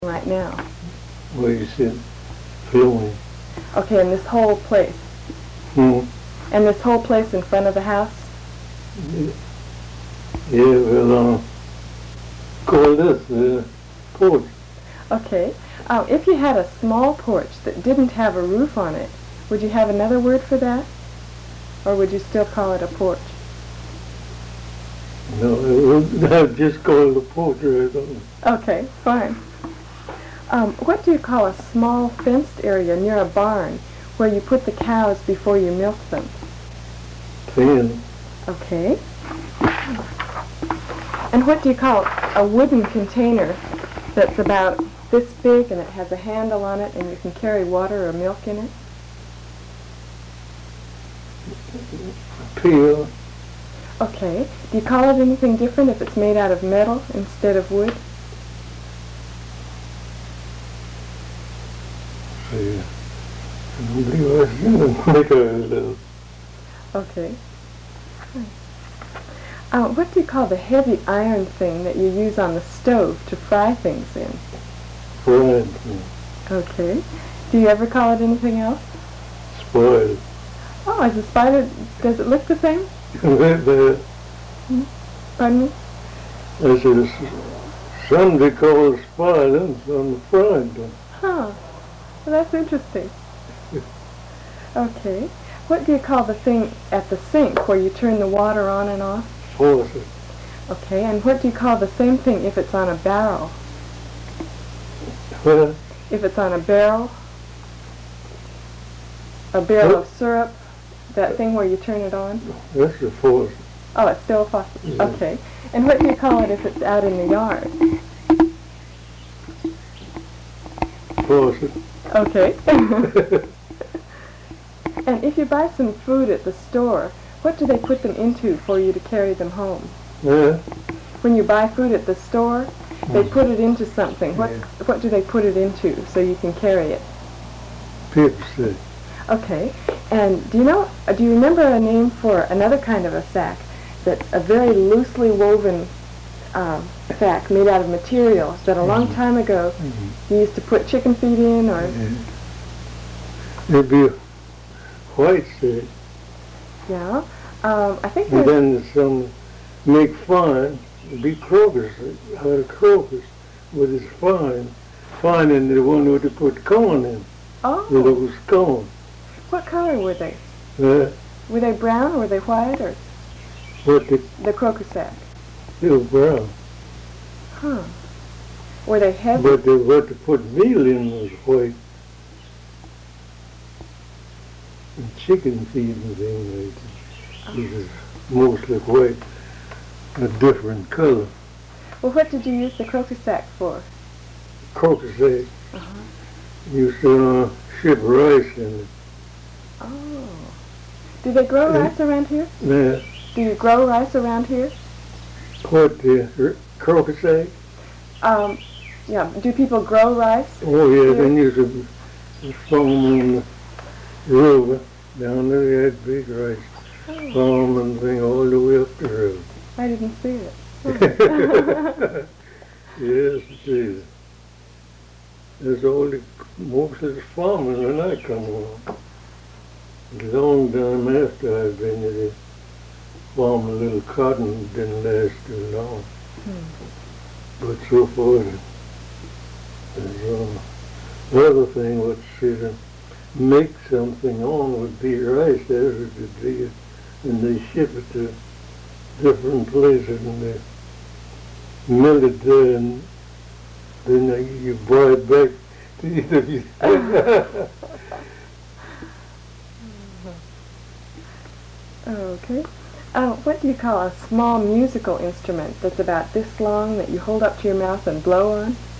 right now? Where you sit filming. Okay, and this whole place. Hmm. And this whole place in front of the house? Yeah, well, call this the porch. Okay. If you had a small porch that didn't have a roof on it, would you have another word for that? Or would you still call it a porch? No, I'd just call it a porch right on. Okay, fine. What do you call a small fenced area near a barn where you put the cows before you milk them? Pen. Okay. And what do you call a wooden container that's about this big and it has a handle on it and you can carry water or milk in it? Peel. Okay. Do you call it anything different if it's made out of metal instead of wood? Yeah. Nobody was gonna make a little. Okay. What do you call the heavy iron thing that you use on the stove to fry things in? Fried. Okay. Do you ever call it anything else? Spoiled. Oh, is a spider, does it look the same? Pardon me? I said, some they call it spoiled and some fried. Huh. Well, that's interesting. Okay. What do you call the thing at the sink where you turn the water on and off? Faucet. Okay, and what do you call the same thing if it's on a barrel? What? If it's on a barrel of syrup, that thing where you turn it on? That's a faucet. Oh, it's still a faucet. Yeah. Okay. And what do you call it if it's out in the yard? Faucet. Okay. And if you buy some food at the store, what do they put them into for you to carry them home? Yeah. When you buy food at the store, they put it into something. What do they put it into so you can carry it? Pepsi. Okay. And do you remember a name for another kind of a sack that's a very loosely woven sack made out of materials that a long time ago you used to put chicken feed in or... It'd be a white sack. Yeah. I think And there's... then some make fine, it'd be crocus, out of crocus, but it's fine. Fine in the one where they put corn in. Oh. That it was corn. What color were they? Yeah. Were they brown or were they white or... But The crocus sack. they were brown. Huh. Were they heavy? But what they put meal in was white. And chicken feed and things like that. This is mostly white, a different color. Well, what did you use the crocus sack for? Crocus egg. Uh-huh. Used to ship rice in it. Oh. Do they grow rice around here? Yeah. Do you grow rice around here? What, the crocus egg? Yeah. Do people grow rice? Oh, yeah, here? they used to farm on the river. Down there, they had big rice farm and thing all the way up the road. I didn't see it. Yes, it is. There's all the, most of the farming when I come along. A long time after I've been there, they farm a little cotton, didn't last too long. But so far, there's the other thing would see to make something on would be rice, as it would be, and they ship it to different places and they mill it there and then you buy it back to eat of you. Okay. What do you call a small musical instrument that's about this long that you hold up to your mouth and blow on?